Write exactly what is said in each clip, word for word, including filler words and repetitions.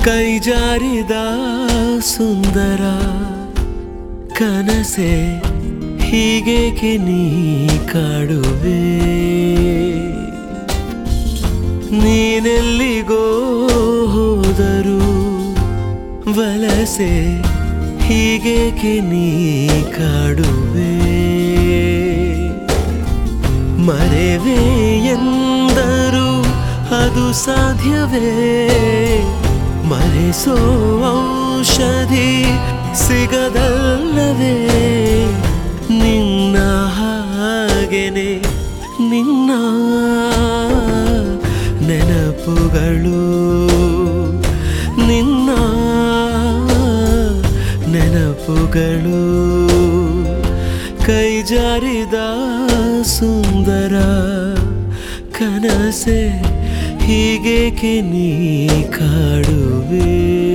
ಕೈ ಜಾರಿದ ಸುಂದರ ಕನಸೆ ಹೀಗೇಕೆ ನೀ ಕಾಡುವೆ ನೀನೆಲ್ಲಿಗೋ ಹೋದರು ವಲಸೆ ಹೀಗೇಕೆ ನೀ ಕಾಡುವೆ ಮರೆವೆ ಎಂದರು ಅದು ಸಾಧ್ಯವೇ ಮರೆಸೋ ಔಷಧಿ ಸಿಗದಲ್ಲವೇ ನಿನ್ನ ಹಾಗೆನೆ ನಿನ್ನ ನೆನಪುಗಳು ನಿನ್ನ ನೆನಪುಗಳು ಕೈ ಜಾರಿದ ಸುಂದರ ಕನಸೆ ಹೀಗೇಕೆ ನೀ ಕಾಡುವೆ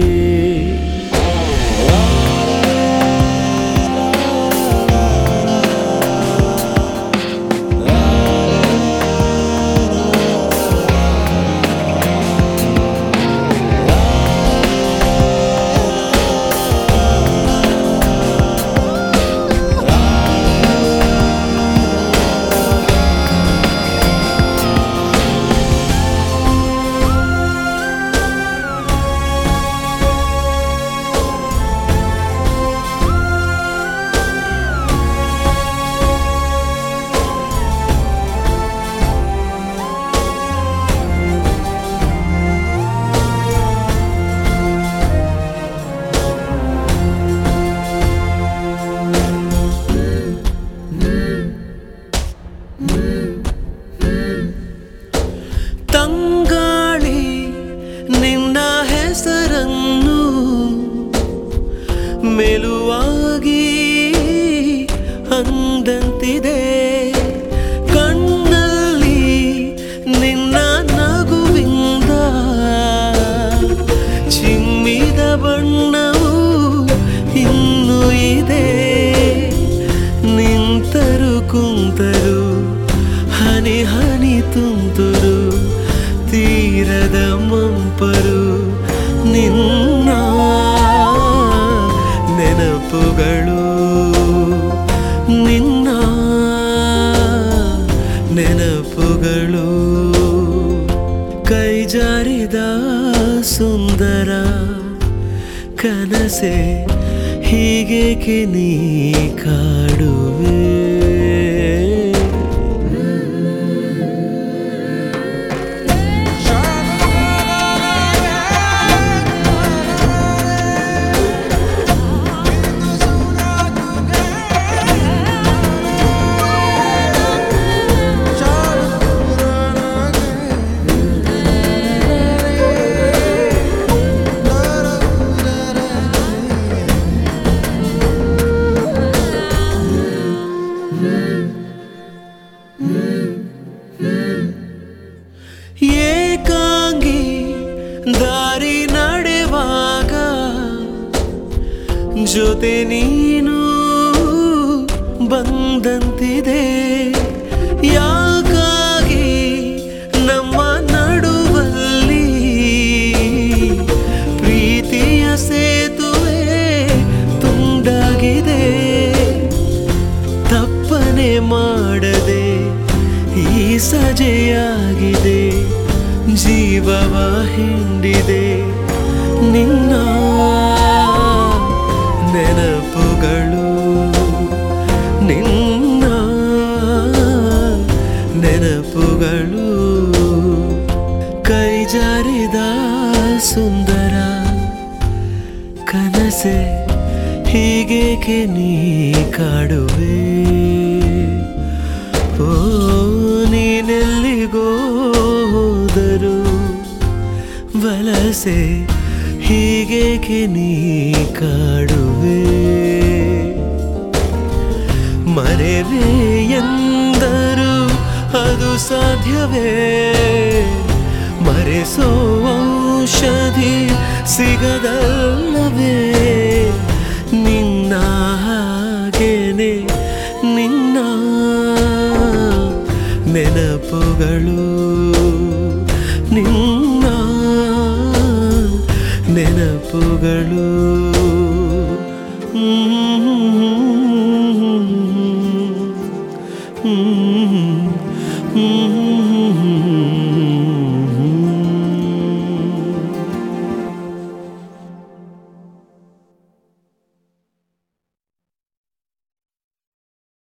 ತಂಗಾಳಿ ನಿನ್ನ ಹೆಸರನ್ನು ಮೆಲುವಾಗಿ ಅಂದಂತಿದೆ ಕಣ್ಣಲ್ಲಿ ನಿನ್ನ ನಗುವಿಂದ ಚಿಮ್ಮಿದ ಬಣ್ಣವು ಇನ್ನೂ ಇದೆ ನಿಂತರು ಕುಂತರು ಹನಿ ಹನಿ ತುಂತುರು ತೀರದ ಮಂಪರು ನಿನ್ನ ನೆನಪುಗಳು ನಿನ್ನ ನೆನಪುಗಳು ಕೈ ಜಾರಿದ ಸುಂದರ ಕನಸೆ ಹೀಗೇಕೆ ನೀ ಕಾಡುವೆ ಏಕಾಂಗಿ ದಾರಿ ನಡೆವಾಗ ಜೊತೆ ನೀನು ಬಂದಂತಿದೆ ಯಾಕಾಗಿ ನಮ್ಮ ನಡುವಲ್ಲಿ ಪ್ರೀತಿಯ ಸೇತುವೆ ತುಂಡಾಗಿದೆ ತಪ್ಪನೆ ಮಾಡದೆ ಈ ಸಜೆಯಾಗಿದೆ ಜೀವವ ಹಿಂಡಿದೆ ನಿನ್ನ ನೆನಪುಗಳು ನಿನ್ನ ನೆನಪುಗಳು ಕೈ ಜಾರಿದ ಸುಂದರ ಕನಸೆ ಹೀಗೇಕೆ ನೀ ಕಾಡುವೆ ಓ ನೀನೆಲ್ಲಿಗೋ ಹೋದರು ವಲಸೆ ಹೀಗೇಕೆ ನೀ ಕಾಡುವೆ ಮರೆವೆ ಎಂದರು ಅದು ಸಾಧ್ಯವೇ ಮರೆಸೋ ಔಷಧಿ ಸಿಗದಲ್ಲವೇ ನಿನ್ನ ಹಾಗೆನೆ ನಿನ್ನ ನೆನಪುಗಳು ನಿನ್ನ ನೆನಪುಗಳು ಹ್ಮ್